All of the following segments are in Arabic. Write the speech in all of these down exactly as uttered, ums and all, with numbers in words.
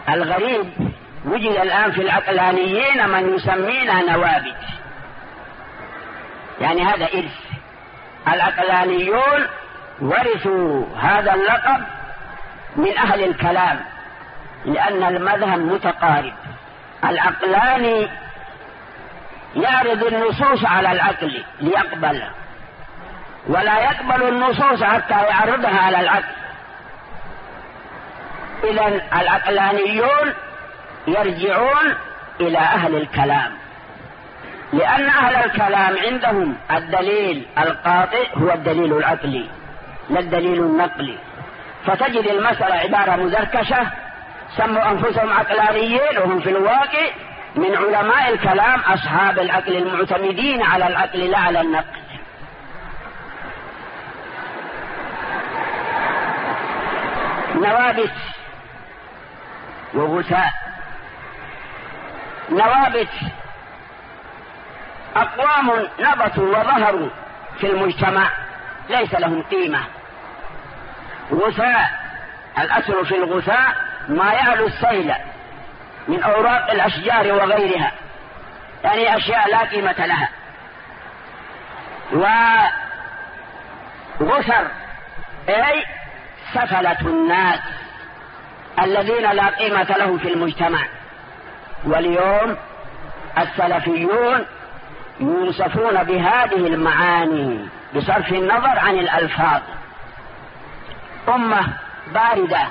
الغريب وجد الآن في العقلانيين من يسمينا نوابت، يعني هذا إرث. العقلانيون ورثوا هذا اللقب من أهل الكلام لأن المذهب متقارب. العقلاني يعرض النصوص على العقل ليقبل، ولا يقبل النصوص حتى يعرضها على العقل. إذن العقلانيون يرجعون إلى أهل الكلام، لأن أهل الكلام عندهم الدليل القاطع هو الدليل العقلي لا الدليل النقلي. فتجد المسألة عبارة مزركشة، سموا أنفسهم عقلانيين وهم في الواقع من علماء الكلام أصحاب العقل المعتمدين على العقل لا على النقل. نوابت وغثاء. نوابت أقوام نبتوا وظهروا في المجتمع ليس لهم قيمة. غثاء الأصل في الغثاء ما يعلو السيل من أوراق الأشجار وغيرها، يعني أشياء لا قيمة لها. وغثر أي سفلة الناس الذين لا قيمة لهم في المجتمع. واليوم السلفيون يوصفون بهذه المعاني بصرف النظر عن الألفاظ. أمة باردة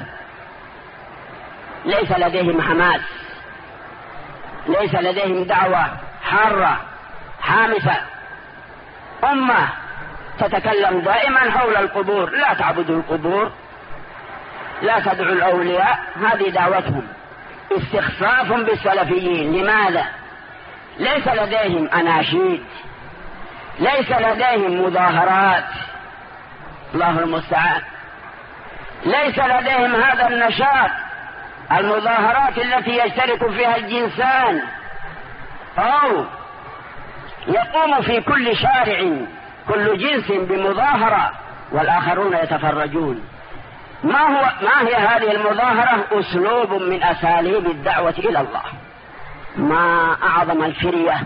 ليس لديهم حماس، ليس لديهم دعوة حارة حامسة. أمة تتكلم دائما حول القبور، لا تعبدوا القبور، لا تدعوا الأولياء، هذه دعوتهم. استخفاف بالسلفيين. لماذا؟ ليس لديهم أناشيد، ليس لديهم مظاهرات، الله المستعان، ليس لديهم هذا النشاط، المظاهرات التي يشترك فيها الجنسان، أو يقوم في كل شارع كل جنس بمظاهرة والآخرون يتفرجون. ما هو ما هي هذه المظاهرة؟ أسلوب من أساليب الدعوة إلى الله. ما أعظم الفرية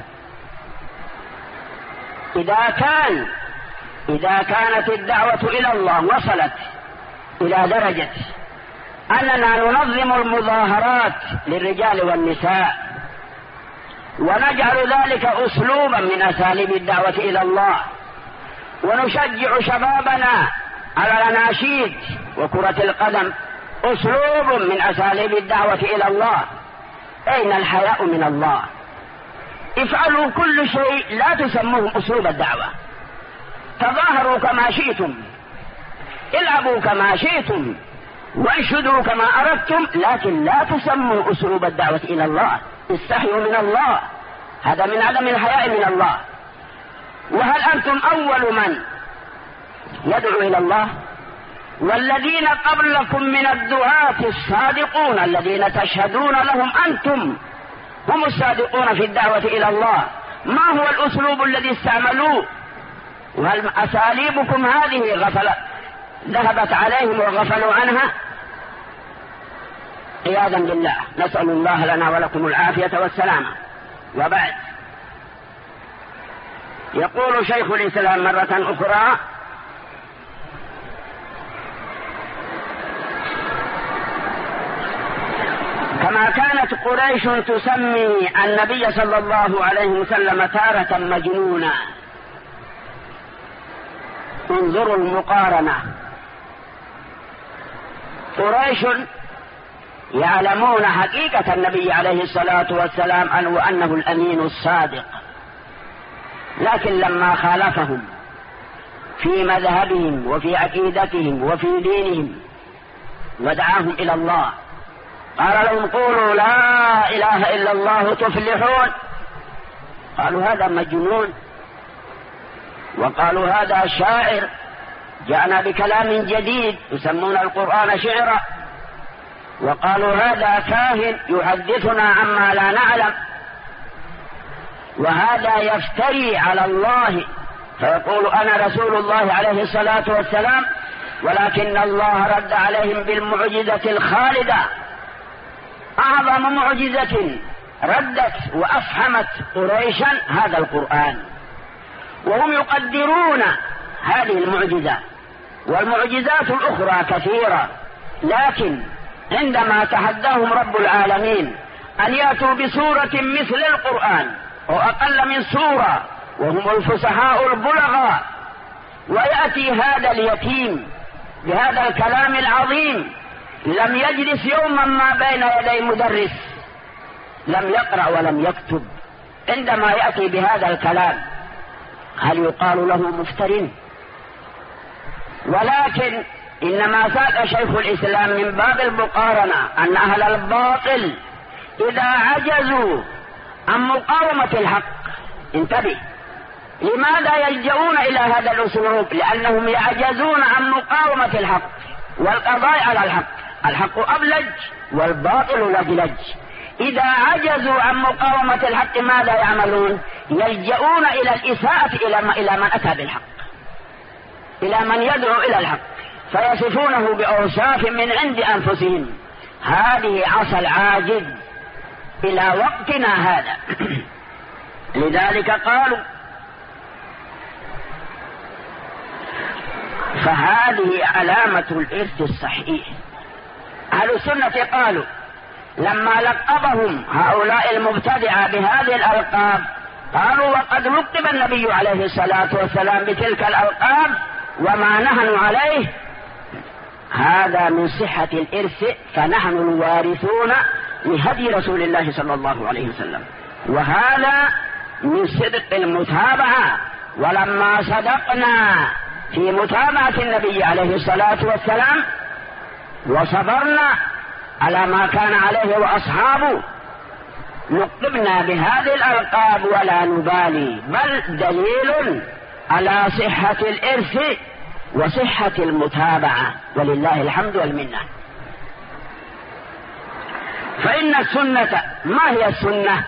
إذا كان إذا كانت الدعوة إلى الله وصلت إلى درجة أننا ننظم المظاهرات للرجال والنساء ونجعل ذلك أسلوبا من أساليب الدعوة إلى الله، ونشجع شبابنا على الأناشيد وكرة القدم أسلوب من أساليب الدعوة إلى الله. أين الحياء من الله؟ افعلوا كل شيء لا تسموه أسلوب الدعوة. تظاهروا كما شئتم، العبوا كما شئتم، وانشدوا كما أردتم، لكن لا تسموا أسلوب الدعوة إلى الله. استحيوا من الله، هذا من عدم الحياء من الله. وهل أنتم أول من يدعو إلى الله؟ والذين قبلكم من الدعاة الصادقون الذين تشهدون لهم أنتم هم الصادقون في الدعوة إلى الله. ما هو الأسلوب الذي استعملوه؟ وهل أساليبكم هذه غفل ذهبت عليهم وغفلوا عنها؟ عياذا بالله، نسأل الله لنا ولكم العافية والسلامة. وبعد، يقول شيخ الإسلام مرة أخرى: كما كانت قريش تسمي النبي صلى الله عليه وسلم تارة مجنونا. انظروا المقارنة. قريش يعلمون حقيقة النبي عليه الصلاة والسلام أنه, أنه الأمين الصادق، لكن لما خالفهم في مذهبهم وفي عقيدتهم وفي دينهم ودعاهم إلى الله قال لهم: قولوا لا إله إلا الله تفلحون. قالوا هذا مجنون، وقالوا هذا شاعر جاءنا بكلام جديد، يسمون القرآن شعرا، وقالوا هذا كاهن يحدثنا عما لا نعلم، وهذا يفتري على الله فيقول أنا رسول الله عليه الصلاة والسلام، ولكن الله رد عليهم بالمعجزة الخالدة. أعظم معجزة ردت وأفهمت قريشا هذا القرآن، وهم يقدرون هذه المعجزة، والمعجزات الأخرى كثيرة، لكن عندما تحداهم رب العالمين أن يأتوا بسورة مثل القرآن أو أقل من سورة وهم الفصحاء البلغاء، ويأتي هذا اليتيم بهذا الكلام العظيم لم يجلس يوما ما بين يدي مدرس، لم يقرأ ولم يكتب، عندما يأتي بهذا الكلام هل يقال له مفتر؟ ولكن إنما ساق شيخ الإسلام من باب المقارنة أن أهل الباطل إذا عجزوا عن مقاومة الحق، انتبه، لماذا يلجؤون إلى هذا الأسلوب؟ لأنهم يعجزون عن مقاومة الحق والقضاء على الحق، الحق أبلج والباطل لجلج. إذا عجزوا عن مقاومة الحق ماذا يعملون؟ يلجؤون إلى الإساءة إلى من أتى بالحق، إلى من يدعو إلى الحق، فيصفونه بأوصاف من عند أنفسهم. هذه عصا العاجز إلى وقتنا هذا. لذلك قالوا، فهذه علامة الإرث الصحيح. أهل السنة قالوا لما لقبهم هؤلاء المبتدعة بهذه الألقاب قالوا وقد لقب النبي عليه الصلاة والسلام بتلك الألقاب وما نحن عليه هذا من صحة الإرث، فنحن الوارثون لهدي رسول الله صلى الله عليه وسلم، وهذا من صدق المتابعة. ولما صدقنا في متابعة النبي عليه الصلاة والسلام وصبرنا على ما كان عليه وأصحابه لقبنا بهذه الألقاب ولا نبالي، بل دليل على صحة الإرث وصحة المتابعة، ولله الحمد والمنة. فإن السنة، ما هي السنة؟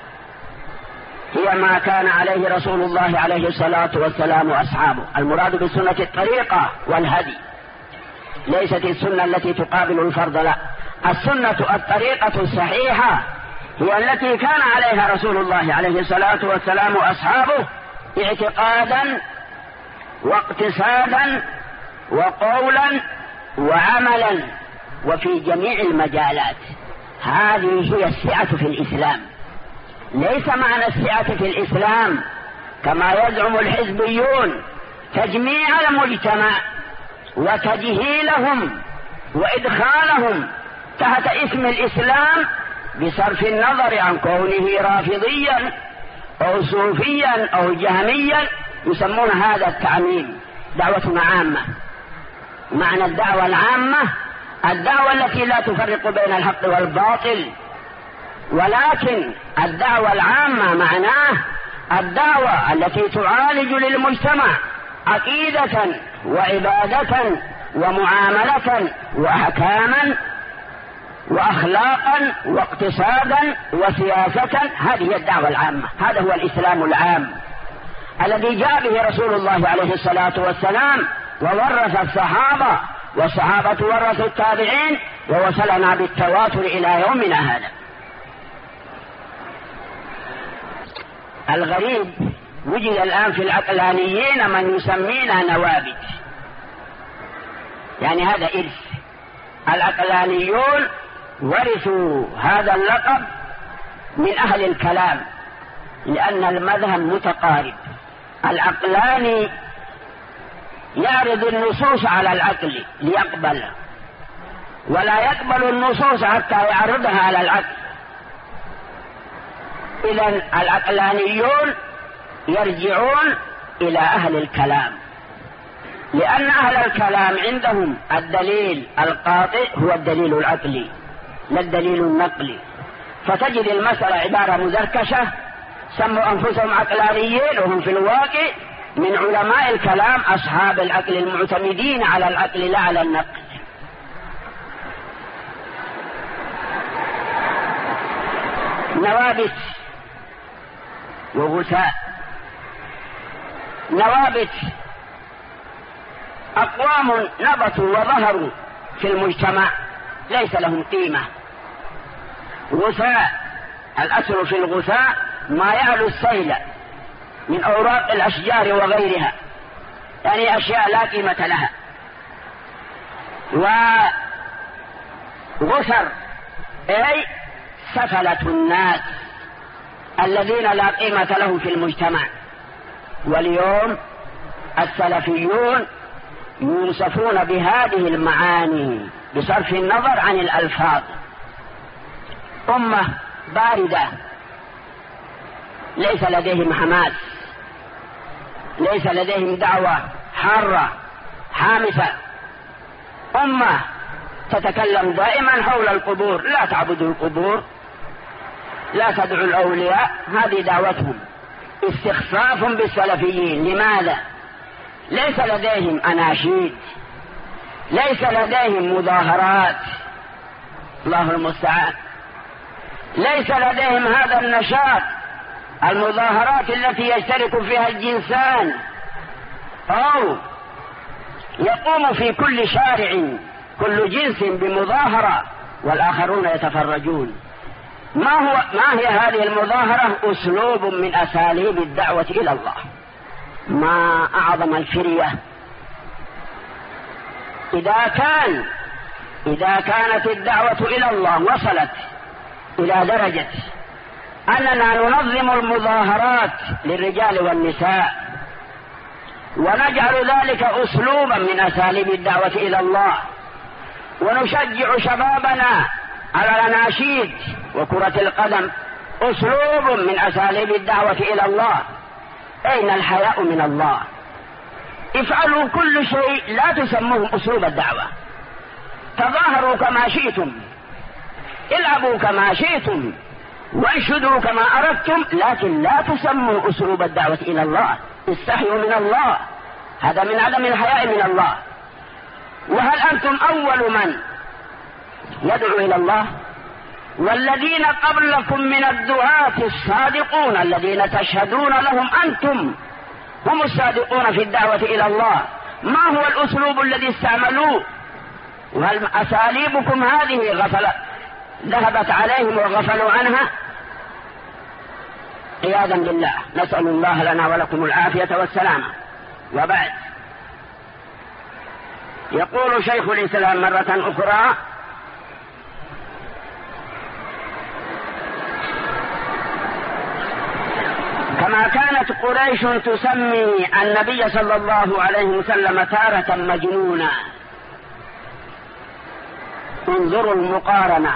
هي ما كان عليه رسول الله عليه الصلاة والسلام وأصحابه. المراد بالسنة الطريقة والهدي، ليست السنة التي تقابل الفرض، لا، السنة الطريقة الصحيحة هي التي كان عليها رسول الله عليه الصلاة والسلام وأصحابه اعتقادا واقتصادا وقولا وعملا وفي جميع المجالات. هذه هي السعة في الإسلام. ليس معنى السعة في الإسلام كما يزعم الحزبيون تجميع المجتمع وتجهيلهم وإدخالهم تحت اسم الإسلام بصرف النظر عن كونه رافضيا أو صوفيا أو جهميا، يسمون هذا التعميم دعوة عامة. معنى الدعوة العامة الدعوة التي لا تفرق بين الحق والباطل، ولكن الدعوة العامة معناه الدعوة التي تعالج للمجتمع عقيدة وعبادة ومعاملة وأحكاما وأخلاقا واقتصادا وسياسة. هذه الدعوة العامة، هذا هو الإسلام العام الذي جاء به رسول الله عليه الصلاة والسلام وورث الصحابة، والصحابة ورثوا التابعين، ووصلنا بالتواتر إلى يومنا هذا. الغريب وجد الآن في العقلانيين من يسمينا نوابت، يعني هذا إرث. العقلانيون ورثوا هذا اللقب من أهل الكلام لأن المذهب متقارب. العقلاني يعرض النصوص على العقل ليقبل، ولا يقبل النصوص حتى يعرضها على العقل. إذن العقلانيون يرجعون إلى أهل الكلام، لأن أهل الكلام عندهم الدليل القاطع هو الدليل العقلي لا الدليل النقلي. فتجد المسألة عبارة مزركشة، سموا أنفسهم عقلانيين وهم في الواقع من علماء الكلام أصحاب العقل المعتمدين على العقل لا على النقل. نوابت وغثاء. نوابت أقوام نبتوا وظهروا في المجتمع ليس لهم قيمة، غثاء. الأصل في الغثاء ما يعلو السيل من أوراق الأشجار وغيرها، يعني أشياء لا قيمة لها. وغثر أي سفلة الناس الذين لا قيمة لهم في المجتمع. واليوم السلفيون يوصفون بهذه المعاني بصرف النظر عن الألفاظ. أمة باردة ليس لديهم حماس، ليس لديهم دعوة حارة حامسة. أمة تتكلم دائما حول القبور، لا تعبدوا القبور، لا تدعوا الأولياء، هذه دعوتهم. استخفاف بالسلفيين. لماذا؟ ليس لديهم أناشيد، ليس لديهم مظاهرات، الله المستعان، ليس لديهم هذا النشاط، المظاهرات التي يشترك فيها الجنسان، أو يقوم في كل شارع كل جنس بمظاهرة والآخرون يتفرجون. ما هو ما هي هذه المظاهرة؟ أسلوب من أساليب الدعوة إلى الله. ما أعظم الفرية إذا كان إذا كانت الدعوة إلى الله وصلت إلى درجة أننا ننظم المظاهرات للرجال والنساء ونجعل ذلك أسلوبا من أساليب الدعوة إلى الله، ونشجع شبابنا على الأناشيد وكرة القدم أسلوب من أساليب الدعوة إلى الله. أين الحياء من الله؟ افعلوا كل شيء، لا تسموه أسلوب الدعوة. تظاهروا كما شئتم، العبوا كما شئتم، وانشدوا كما أردتم، لكن لا تسموا أسلوب الدعوة إلى الله. استحيوا من الله، هذا من عدم الحياء من الله. وهل أنتم أول من يدعو إلى الله؟ والذين قبلكم من الدعاة الصادقون الذين تشهدون لهم أنتم هم الصادقون في الدعوة إلى الله، ما هو الأسلوب الذي استعملوه؟ وهل أساليبكم هذه غفل ذهبت عليهم وغفلوا عنها؟ عياذا بالله، نسأل الله لنا ولكم العافية والسلامة. وبعد، يقول شيخ الإسلام مرة أخرى: كما كانت قريش تسمي النبي صلى الله عليه وسلم تارة مجنونا. انظروا المقارنة.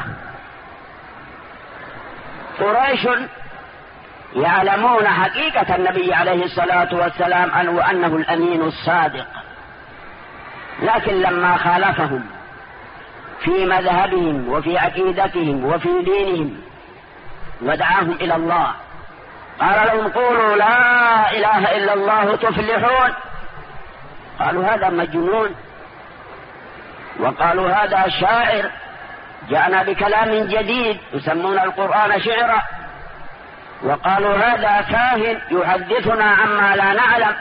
قريش يعلمون حقيقة النبي عليه الصلاة والسلام أنه, أنه الأمين الصادق، لكن لما خالفهم في مذهبهم وفي عقيدتهم وفي دينهم ودعاهم إلى الله قال لهم: قولوا لا إله إلا الله تفلحون. قالوا هذا مجنون، وقالوا هذا شاعر، جاءنا بكلام جديد، يسمون القرآن شعرا، وقالوا هذا كاهن يحدثنا عما لا نعلم،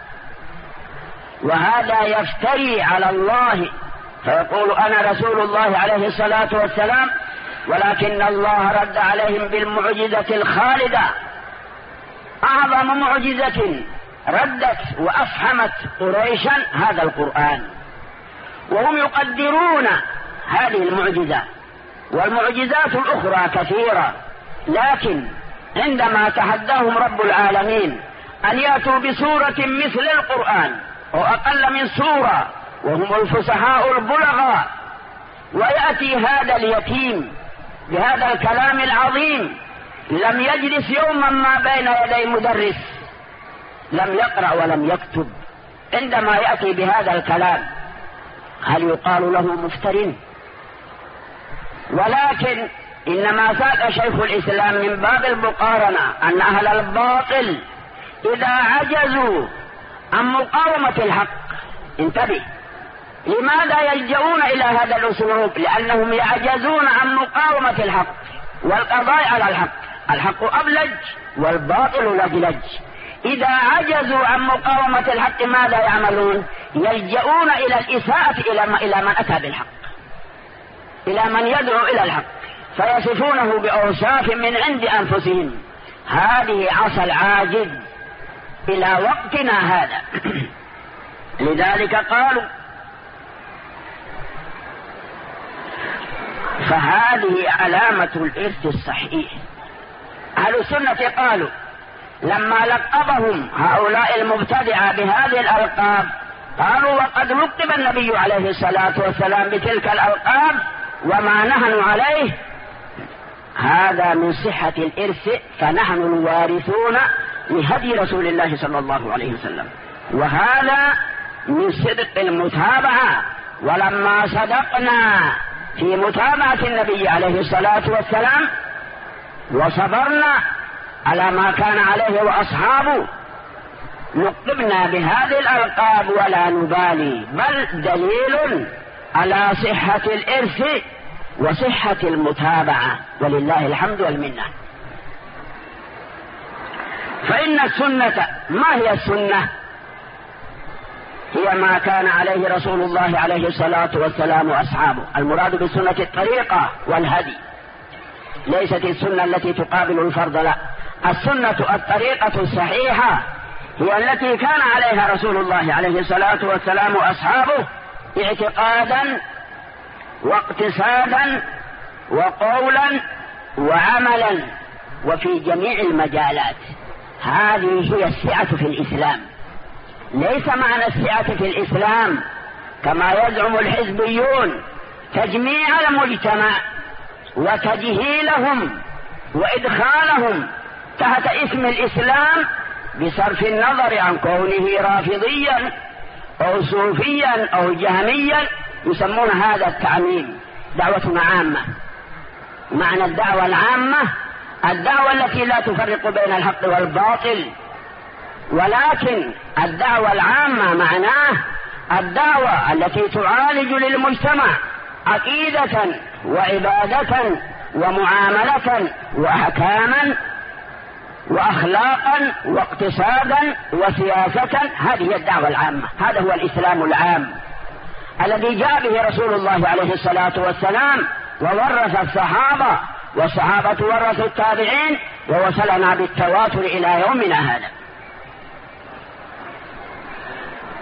وهذا يفتري على الله فيقول أنا رسول الله عليه الصلاة والسلام، ولكن الله رد عليهم بالمعجزة الخالدة. أعظم معجزة ردت وأفهمت قريشا هذا القرآن، وهم يقدرون هذه المعجزة، والمعجزات الأخرى كثيرة، لكن عندما تحداهم رب العالمين أن يأتوا بسورة مثل القرآن أو أقل من سورة وهم الفصحاء البلغاء، ويأتي هذا اليتيم بهذا الكلام العظيم، لم يجلس يوما ما بين يدي مدرس، لم يقرأ ولم يكتب، عندما يأتي بهذا الكلام هل يقال له مفتر؟ ولكن إنما ساق شيخ الإسلام من باب المقارنة أن أهل الباطل إذا عجزوا عن مقاومة الحق، انتبه، لماذا يلجؤون إلى هذا الأسلوب؟ لأنهم يعجزون عن مقاومة الحق والقضاء على الحق، الحق أبلج والباطل لجلج. إذا عجزوا عن مقاومة الحق ماذا يعملون؟ يلجؤون إلى الإساءة إلى من أتى بالحق، إلى من يدعو إلى الحق، فيصفونه بأوصاف من عند أنفسهم. هذه عصا العاجز إلى وقتنا هذا. لذلك قالوا، فهذه علامة الإرث الصحيح. أهل السنة قالوا لما لقبهم هؤلاء المبتدعة بهذه الألقاب، قالوا وقد لقب النبي عليه الصلاة والسلام بتلك الألقاب وما نحن عليه، هذا من صحة الإرث، فنحن الوارثون لهدي رسول الله صلى الله عليه وسلم، وهذا من صدق المتابعة. ولما صدقنا في متابعة النبي عليه الصلاة والسلام وصبرنا على ما كان عليه وأصحابه، لقبنا بهذه الألقاب ولا نبالي، بل دليل على صحة الإرث وصحة المتابعة، ولله الحمد والمنة. فإن السنة، ما هي السنة؟ هي ما كان عليه رسول الله عليه الصلاة والسلام وأصحابه. المراد بالسنة الطريقة والهدي، ليست السنة التي تقابل الفرض، لا، السنة الطريقة الصحيحة هي التي كان عليها رسول الله عليه الصلاة والسلام وأصحابه اعتقادا واقتصادا وقولا وعملا وفي جميع المجالات. هذه هي السعة في الإسلام. ليس معنى السعة في الإسلام كما يزعم الحزبيون تجميع المجتمع وتجهيلهم وإدخالهم تحت اسم الإسلام بصرف النظر عن كونه رافضيا أو صوفيا أو جهميا، يسمون هذا التعميم دعوة عامة. معنى الدعوة العامة الدعوة التي لا تفرق بين الحق والباطل، ولكن الدعوة العامة معناه الدعوة التي تعالج للمجتمع عقيدة وعبادة ومعاملة وأحكاما وأخلاقا واقتصادا وسياسة. هذه الدعوة العامة، هذا هو الإسلام العام الذي جاء به رسول الله عليه الصلاة والسلام وورث الصحابة، والصحابة ورثوا التابعين، ووصلنا بالتواتر إلى يومنا هذا.